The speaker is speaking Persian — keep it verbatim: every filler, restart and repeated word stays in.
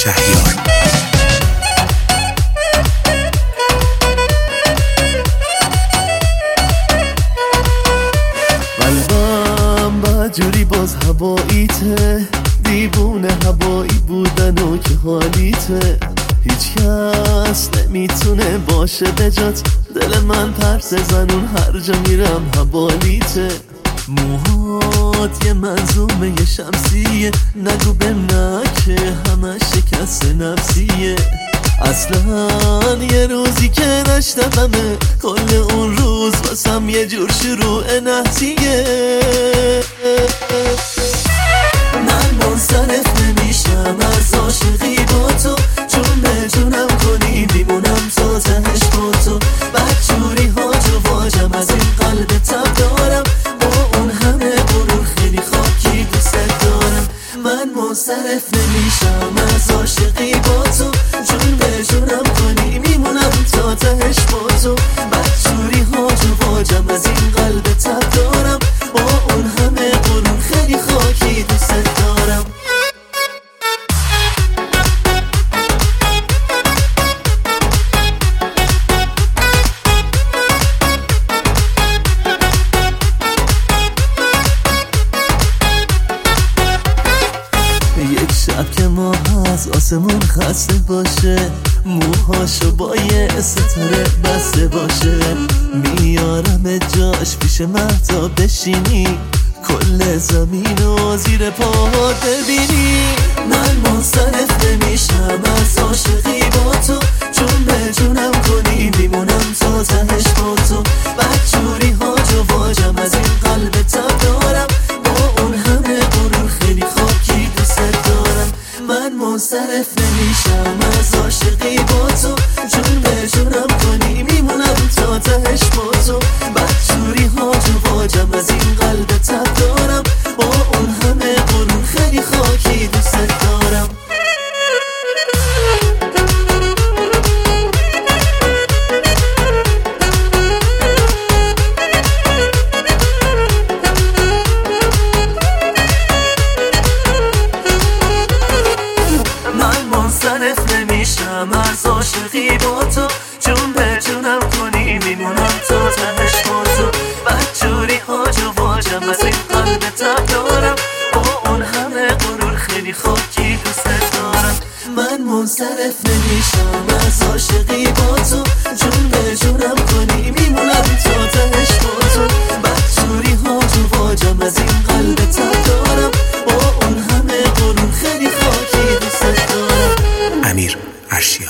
شهریار. قلبم بدجوری باز هواییته، دیوونه هوایی بودن و که حالیته، هیچ کس نمیتونه باشه بجات، دل من پرس زنون هر جا میرم حوالیته. موهات یه منظومه یه شمسیه، نگو به نه که همه شکست نفسیه، اصلا یه روزی که نشتمه کل اون روز واسم یه جور شروع نحسیه. من منصرف نمیشم از عاشقی با تو، چون به جونم کنی میمونم تا تهش با تو، بدجوری هاج و واجم از این قلب تب دارم، با اون همه غرور خیلی خاکی دوست دارم. من منصرف نمیشم از عاشقی با تو، چون به جونم کنی میمونم تا تهش با تو، بدجوری هاج و واجم از این قلب تب دارم، با اون همه غرور خیلی خاکی دوست دارم. یک شب که ماه از آسمون خسته باشه، موهاشو با یه ستاره بسته باشه، میارم جاش پیش مهتاب بشینی، کل زمینو زیر پاها ببینی. من منصرف نمیشم از عاشقی با تو، چون به جونم کنی میمونم تا تهش با تو، بدجوری هاج و واجم از این قلب تب دارم، با اون همه غرور خیلی خاکی دوست دارم. من منصرف نمیشم از عاشقی با تو، چون به جونم کنی میمونم تا تهش با تو، بدجوری هاج و واجم از این قلب تب دارم، با اون همه غرور خیلی خاکی دوست دارم. منصرف نمیشم از عاشقی با تو، چون به جونم کنی میمونم تا تهش با تو، بدجوری هاج و واجم از این قلب تب دارم، با اون همه غرور خیلی خاکی دوست دارم. من منصرف نمیشم از عاشقی با تو، چون به جونم کنی میمونم تا تهش با تو، بدجوری هاج و واجم از این قلب تب دارم، با اون همه غرور خیلی خاکی دوست دارم. امیر ارشیا.